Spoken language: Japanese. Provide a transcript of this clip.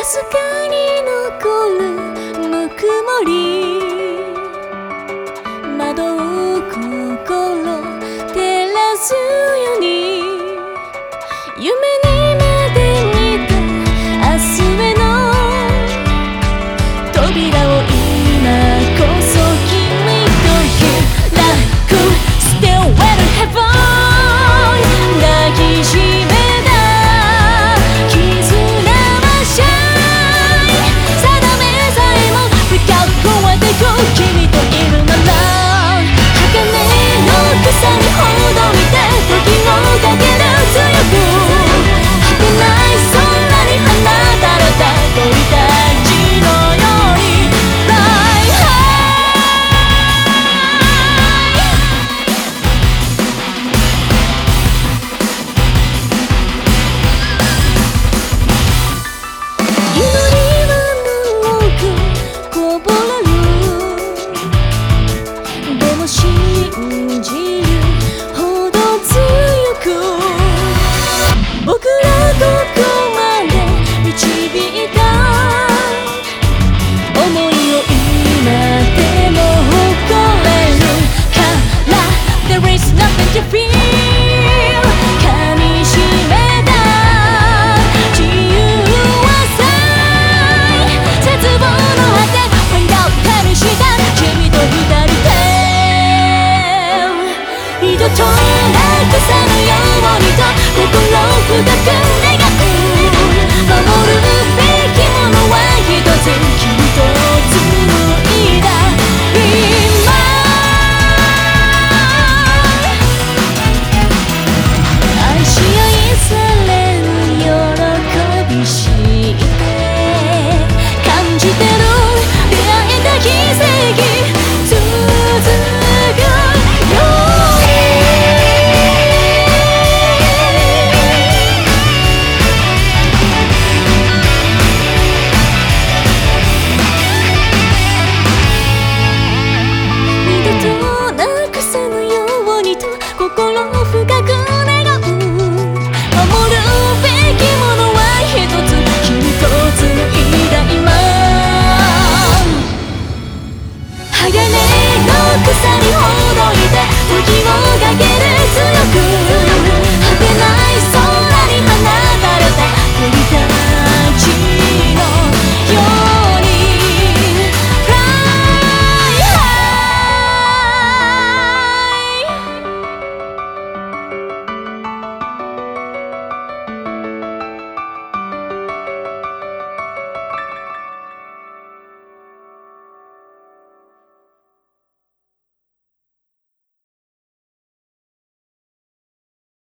すかに残るぬくもり、窓を心照らすように、夢にまで見た明日への扉を今こそ君と開く Still wait in heaven 抱きしめた絆はシャイ、定めさえも深く超えてく君といるなら、鋼の草にほどいて時をかける強く、果てない空に放たれた鳥たちのように Fly high。 祈りはぬくこぼれる、でも信じるほど強く、僕らどこまで導いた想いを今でも誇れるから There is nothing to feel 噛みしめた自由はさい、絶望の果て Find out 手にした君と二人で二度となくさぬようにと心深く願う、守るべきものは一つ君と紡いだ今、愛し愛される喜び知って感じてる、出会えた奇跡続くように。二度となくさぬようにと心深く願う、守るべきものは一つ君と紡いだ今、鋼の草にほどいて時をかける強く、果てない空に放たれた鳥た